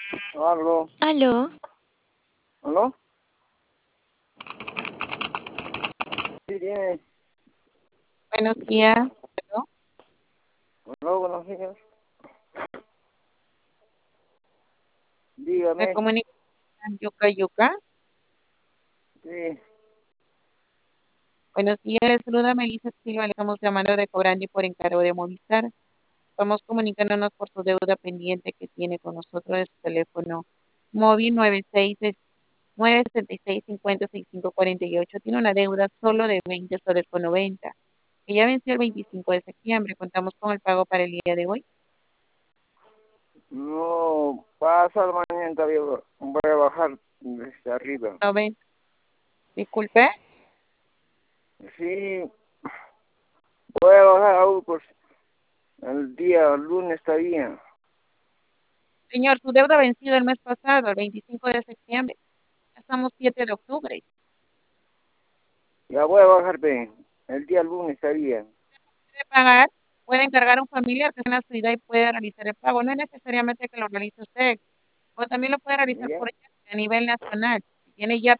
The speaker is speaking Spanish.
Aló, Aló, aló, sí, dime, Buenos días. ¿No? aló, buenos días, Me dígame, comunico con Yuca Yuca. sí, Buenos días, les saluda Melissa Silva. Le estamos llamando de Cobrandi por encargo de Movistar. Estamos comunicándonos por su deuda pendiente que tiene con nosotros de su teléfono móvil 976-50-6548. Tiene una deuda solo de 20 soles con 90, que ya venció el 25 de septiembre. Contamos con el pago para el día de hoy. no pasa mañana, todavía voy a bajar desde arriba, 90. Disculpe. sí, voy a bajar aún, pues, el día lunes está bien, Señor, su deuda vencido el mes pasado, el 25 de septiembre. Ya estamos 7 de octubre. ya voy a bajar, bien, el día lunes está bien, Puede pagar, puede encargar a un familiar que esté en la ciudad y puede realizar el pago. No es necesariamente que lo realice usted, o también lo puede realizar ¿ya? por ella a nivel nacional. Si tiene ya